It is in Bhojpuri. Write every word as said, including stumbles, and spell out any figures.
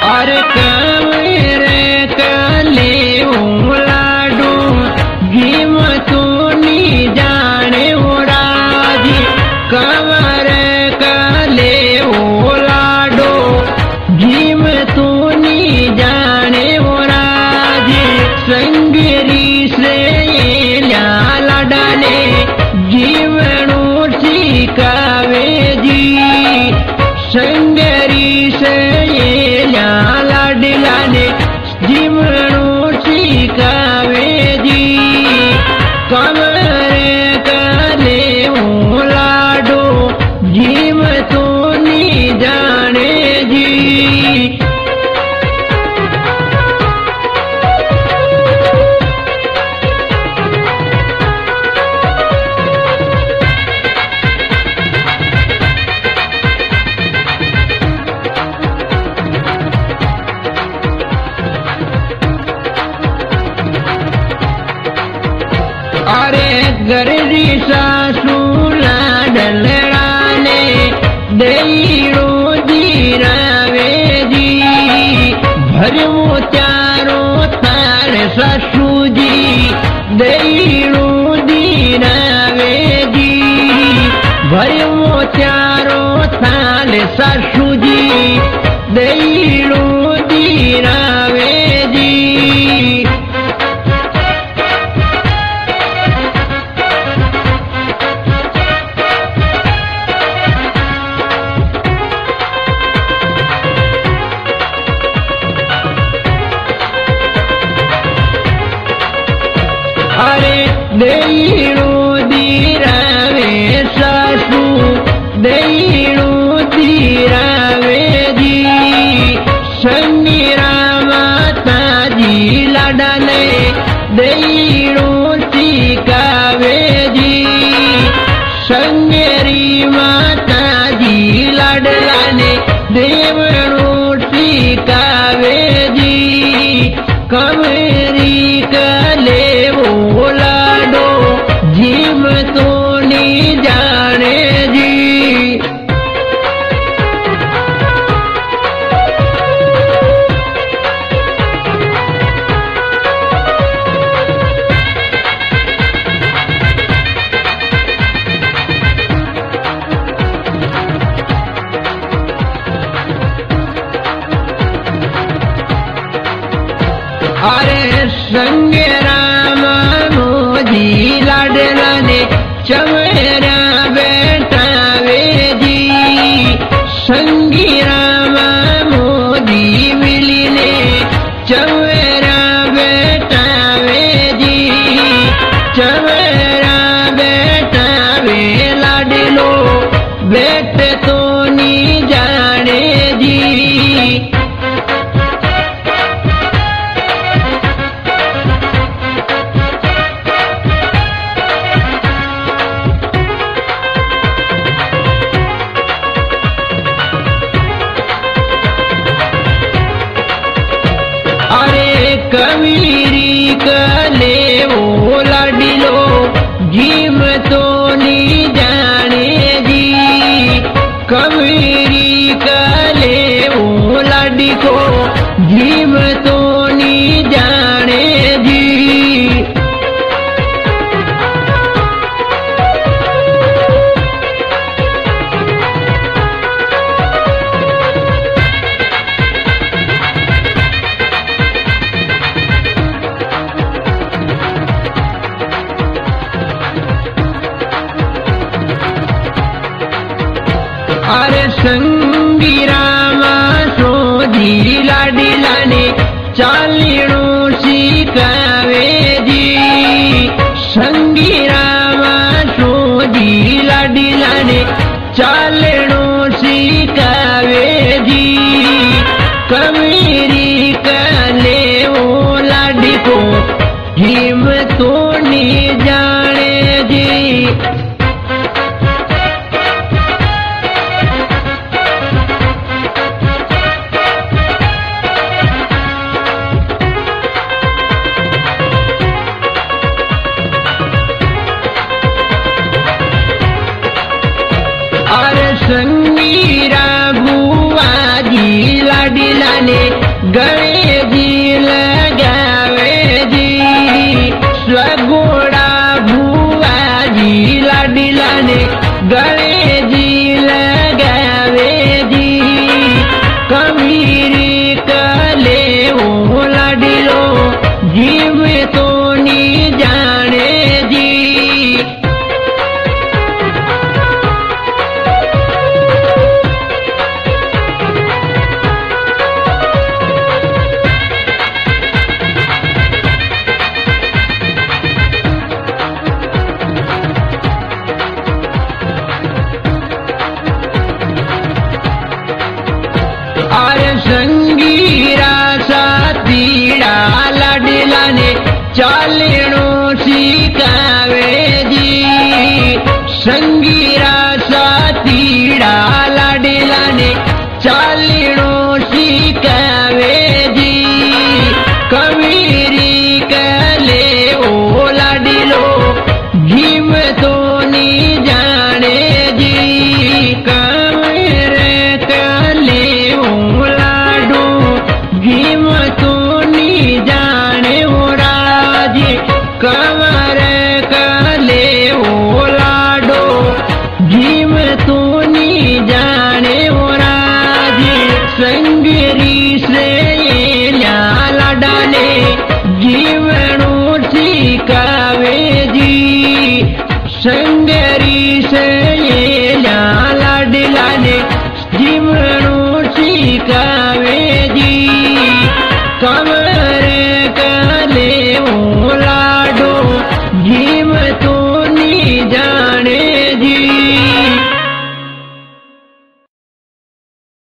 और कमर कले लाडू भीम तूनी जाने राजी कमर कले लाडो भीम तूनी जाने राजी संगरी से लाडने जीवनो सिखावे जी संगरी से लाडलाने जीवनो सिखावे जी कमर कले लाडो जीव तो नी जाने जी। अरे गरजी सासू लाडलड़ाने देईरो जीरावे जी भरमो चारो तार सासू जी देईरो जीरावे जी भरमो चारो तार सासू जी देईरो जीरावे जी। अरे देईरो दीरावे सासू देईरो दीरावे जी संगीरा माता जी लाडने देईरो सिखावे जी संगेरी माता जी लाडलाने देवरो सिखावे जी कमरी कले लाडो जीव तो नी जाने जी। अरे संगे राम मोदी लाडलाने चमेरा बेटावे जी संगी राम मोदी मिलीने चमेरा बेटावे जी चमेरा बेटावे लाडलो बेट तो नी जाने जी। अरे कमीरी कले वो लाडिलो जीव तो नी जाने जी कमीरी कले वो लाडी को जीव तो नी जाने जी। अरे संगी रामा सोधी लाडीलाने चालीणो सिखावे जी संगी रामा सोधी लाडीलाने चालीणो सिखावे जी कमीरी कले वो लाडी को हिम तो नी जाने जी। गले जी लगावे जी स्वगोड़ा भुआ जी लाडीला ने गले जी लगावे जी कमीरी कले ओ लाडीलो जीव तो नी जाने जी अरे संगीरा सातीड़ा लाडीला ने चालणो सिखावे जी संगीरा सातीड़ा लाडीला ने चालणो सिखावे जी कमीरी कले ओ लाडीलो जीव तो नी जाने जी कमेरे कले ओ लाडो जीव तो नी जाने ओ राजी कमर कले ओ लाडो जीव तो नी जाने ओ राजी संगरी से ल्या लाडा ने जीवनो सिखावे जी संगरी से